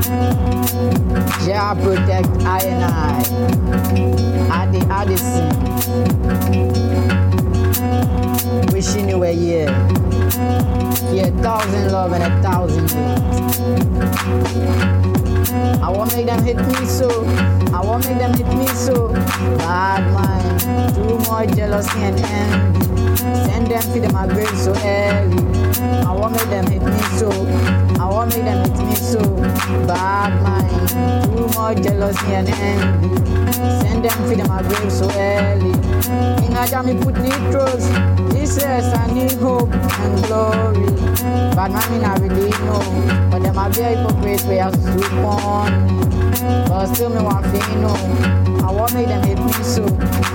Jah protect I and I. Addison. Wishing you a year. Yeah, 1,000 love and 1,000 hate. I won't make them hit me so. Bad mind, too much jealousy and envy. Send them to my grave so early. I won't make them hit me so. Bad mind, too much jealousy and envy. Send them to my grave so early. In a me put nitros. Jesus, I need hope and glory. But man, I really know. But them are very hypocrite, we are super on me. But still me want to know. I won't make them hit me so.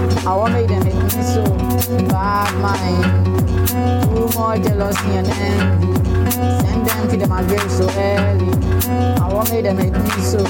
Bad mind, too much jealousy and envy. Send them to my grave so early. I won't make them hit me so.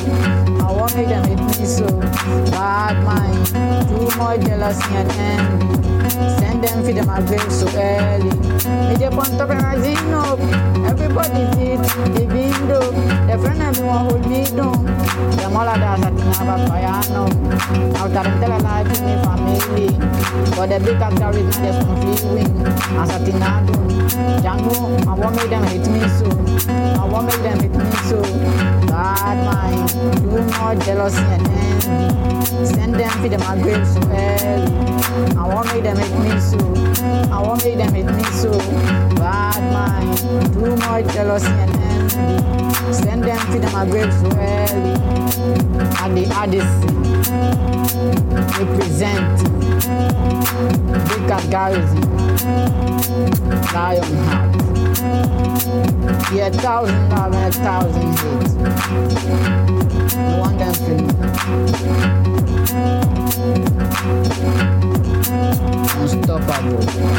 Bad mind, too much jealousy and envy. Send them to my grave so early. Me just want to rising up. Everybody did, even though the friend everyone hold me down. Them all of that I have a fire now. Out of them tell a lie to me family. But the big cat carries me just from free wing. As a thing I do. Django, I won't make them hit me so. Bad mind, too much jealousy and envy. Send them to my grave so early. I won't make them hit me so. Bad mind, too much jealousy and envy. Send them to my grave so early. At the Addison, representing Big Cat Garrison, Lion Heart. Yeah, 1,000 love and 1,000 hate. No one them feel unstoppable.